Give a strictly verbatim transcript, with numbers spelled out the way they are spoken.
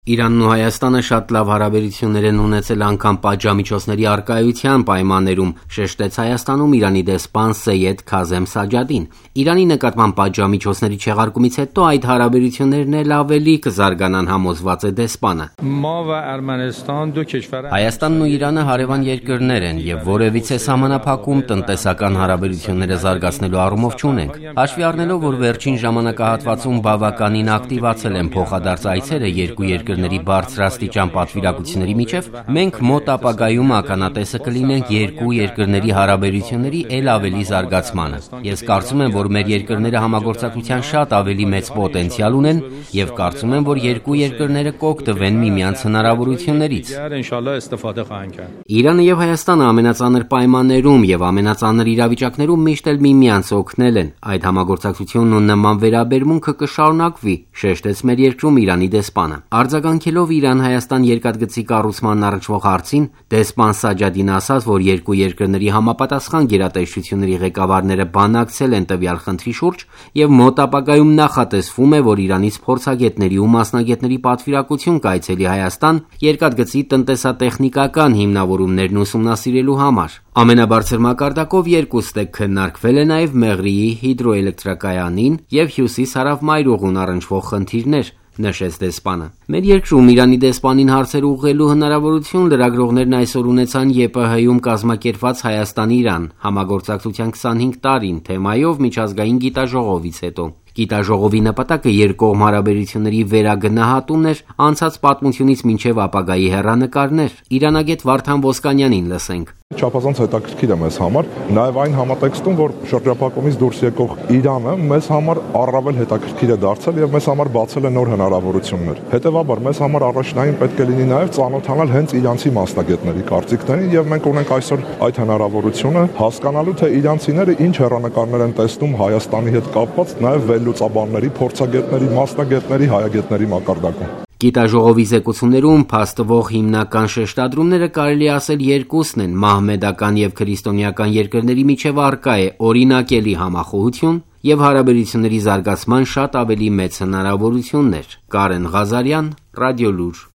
Իրանն ու Հայաստանը շատ լավ հարաբերություններ են ունեցել անգամ պատժամիջոցների առկայության պայմաններում, շեշտեց Հայաստանում Իրանի դեսպան Սեյեդ Քազեմ Սաջադին։ Իրանի նկատմամբ պատժամիջոցների չեղարկումից հետո այդ հարաբերություններն էլ ավելի կզարգանան, համոզված է դեսպանը։ Հայաստանն ու Իրանը հարևան երկրներ են եւ որևիցե սահմանափակում տնտեսական հարաբերությունները զարգացնելու առումով չունենք։ Հաշվի առնելով, որ վերջին ժամանակահատվածում բավականին ակտիվացել են փոխադարձ այցերը երկու երկրների բարձրաստիճան պատվիրակությունների միջև, մենք մոտ ապագայում ականատեսը կլինենք երկու երկրների հարաբերությունների ել ավելի զարգացմանը։ Ես կարծում եմ, որ մեր երկրները համագործակցության շատ ավելի մեծ պոտենցիալ ունեն եւ կարծում եմ, որ երկու երկրները կօգտվեն միմյանց հնարավորություններից։ Իրանը եւ Հայաստանը ամենածանր պայմաններում եւ ամենածանր իրավիճակներում միշտ էլ միմյանց օգնել են։ Այդ համագործակցությունն ու նման վերաբերմունքը կշարունակվի, շեշտեց մեր երկրում Իրանի դեսպանը։ Արձագանքելով Իրան-Հայաստան երկաթգծի կառուցմանն առնչվող հարցին, դեսպան Սաջադին ասաց, որ երկու երկրների համապատասխան գերատեսչությունների ղեկավարները բանակցել են տվյալ խնդրի շուրջ եւ մոտ ապագայում նախատեսվում է, որ Իրանից փորձագետների ու մասնագետների պատվիրակություն կայցելի Հայաստան երկաթգծի տնտեսատեխնիկական հիմնավորումներն ուսումնասիրելու համար։ Ամենաբարձր մակարդակով երկուստեք քննարկվել է նաև Մեղրիի հիդրոէլեկտրակայանին եւ Հյուսիս-Հարավ մայրուղուն առնչվող խնդիրներ, նշեց դեսպանը։ Մեր երկրում Իրանի դեսպանին հարցեր ուղղելու հնարավորություն լրագրողներն այսօր ունեցան ԵՊՀ-ում կազմակերպված Հայաստան-Իրան համագործակցության քսանհինգ տարին թեմայով միջազգային գիտաժողովից հետո։ Գիտաժողովի նպատակը երկկողմ հարաբերությունների վերագնահատումն էր անցած պատմությունից մինչև ապագայի հեռանկարներ։ Իրանագետ Վարդան Ոսկանյանին լսենք։ Չափազանց հետաքրքիր է մեզ համար, նաև այն համատեքստում, որ շրջափակումից դուրս եկող Իրանը մեզ համար առավել հետաքրքիր է դարձել եւ մեզ համար բացել է նոր հնարավորություններ։ Հետևաբար մեզ համար առաջնային պետք է լինի նաև ծանոթանալ հենց իրանցի մասնագետների կարծիքներին եւ մենք ունենք այսօր այդ հնարավորությունը հասկանալու, թե իրանցիները ինչ հեռանկարներ են տեսնում Հայաստանի հետ կապված, նաև վերլուծաբանների, փորձագետների, մասնագետների, հայագետների մակարդակում։ Գիտաժողովի զեկուցումներում փաստվող հիմնական շեշտադրումները կարելի ասել երկուսն են՝ մահմեդական եւ քրիստոնեական երկրների միջև առկա է օրինակելի համախոհություն եւ հարաբերությունների զարգացման շատ ավելի մեծ հնարավորություններ։ Կարեն Ղազարյան, Ռադիոլուր։